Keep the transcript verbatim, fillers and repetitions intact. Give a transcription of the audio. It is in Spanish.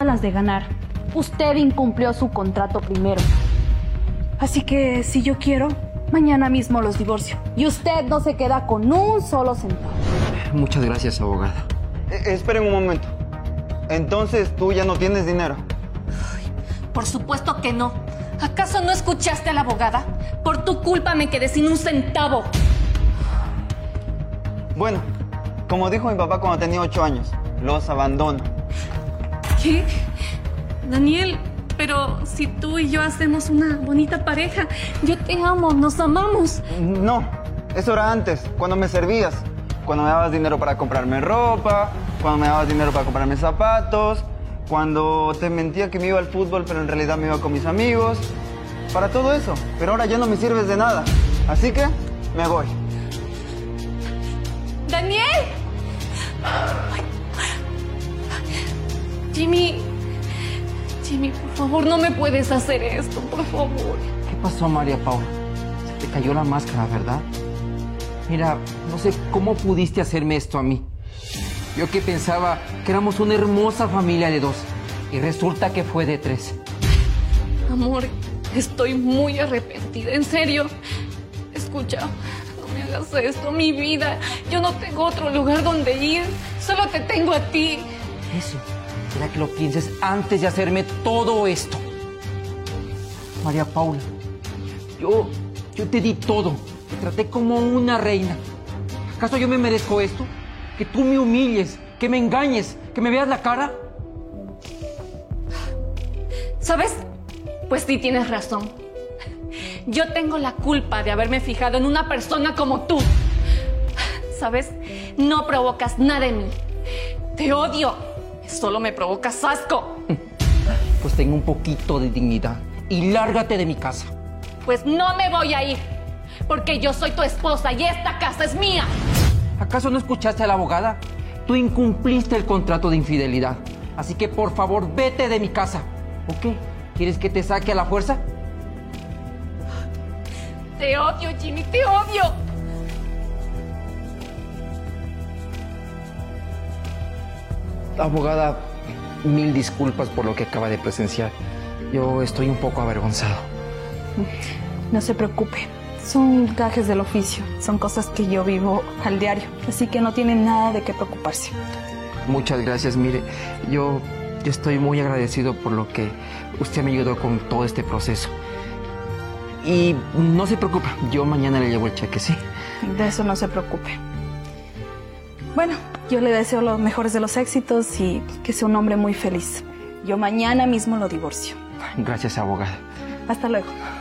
las de ganar. Usted incumplió su contrato primero. Así que si yo quiero, mañana mismo los divorcio. Y usted no se queda con un solo centavo. Muchas gracias, abogada. Eh, esperen un momento. Entonces tú ya no tienes dinero. Ay, por supuesto que no. ¿Acaso no escuchaste a la abogada? Por tu culpa me quedé sin un centavo. Bueno, como dijo mi papá cuando tenía ocho años, los abandono. ¿Qué? Daniel, pero si tú y yo hacemos una bonita pareja, yo te amo, nos amamos. No, eso era antes, cuando me servías. Cuando me dabas dinero para comprarme ropa, cuando me dabas dinero para comprarme zapatos, cuando te mentía que me iba al fútbol, pero en realidad me iba con mis amigos. Para todo eso. Pero ahora ya no me sirves de nada. Así que me voy. ¡Daniel! Jimmy... Jimmy, por favor, no me puedes hacer esto, por favor. ¿Qué pasó, María Paula? Se te cayó la máscara, ¿verdad? Mira, no sé cómo pudiste hacerme esto a mí. Yo que pensaba que éramos una hermosa familia de dos. Y resulta que fue de tres. Amor, estoy muy arrepentida, en serio. Escucha, no me hagas esto, mi vida. Yo no tengo otro lugar donde ir. Solo te tengo a ti. Eso, será que lo pienses antes de hacerme todo esto. María Paula, yo, yo te di todo. Te traté como una reina. ¿Acaso yo me merezco esto? Que tú me humilles, que me engañes, que me veas la cara. ¿Sabes? Pues sí tienes razón. Yo tengo la culpa de haberme fijado en una persona como tú. ¿Sabes? No provocas nada en mí. Te odio. Solo me provocas asco. Pues ten un poquito de dignidad y lárgate de mi casa. Pues no me voy a ir. Porque yo soy tu esposa y esta casa es mía. ¿Acaso no escuchaste a la abogada? Tú incumpliste el contrato de infidelidad. Así que, por favor, vete de mi casa. ¿O qué? ¿Quieres que te saque a la fuerza? Te odio, Jimmy, te odio. Abogada, mil disculpas por lo que acaba de presenciar. Yo estoy un poco avergonzado. No se preocupe. Son gajes del oficio. Son cosas que yo vivo al diario. Así que no tiene nada de qué preocuparse. Muchas gracias. Mire, yo, yo estoy muy agradecido por lo que usted me ayudó con todo este proceso. Y no se preocupe, yo mañana le llevo el cheque, ¿sí? De eso no se preocupe. Bueno, yo le deseo los mejores de los éxitos y que sea un hombre muy feliz. Yo mañana mismo lo divorcio. Gracias, abogada. Hasta luego.